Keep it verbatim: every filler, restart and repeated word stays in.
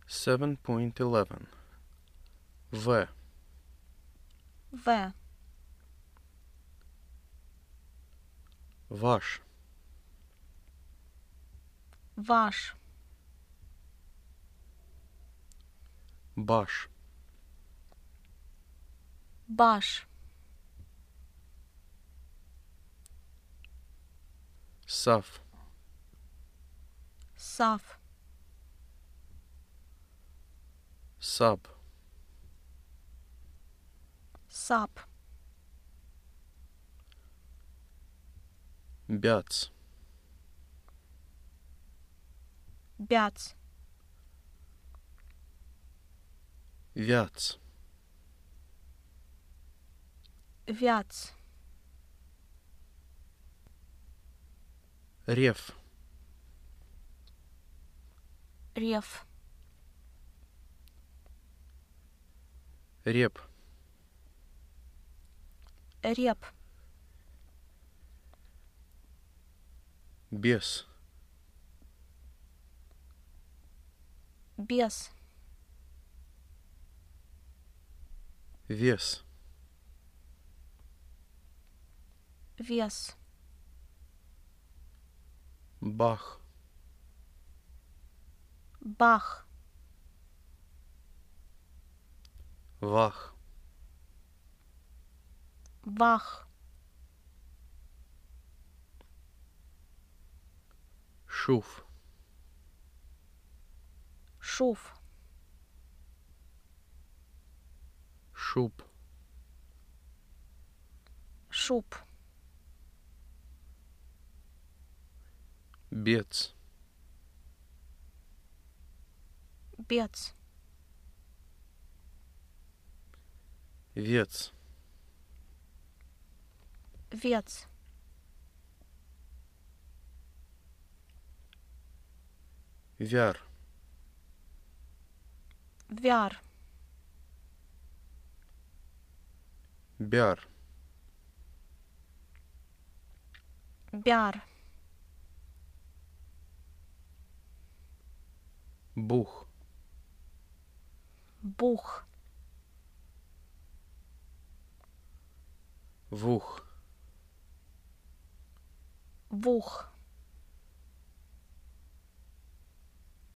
seven point eleven. В. В. Ваш. Ваш. Баш. Баш. Сав. Сав. Саб. Сап. Бяц. Бяц. Вяц. Вяц. Рев. Рев. Реп. Реп. Бес. Бес. Вес. Вес. Бах. Бах. Вах. Вах. Шуф. Шуф. Шуб. Шуб. Бец. Бец. Вец. Вец. Вяр. Вяр. Бяр. Бяр. Бух. Бух. Вух. Вух.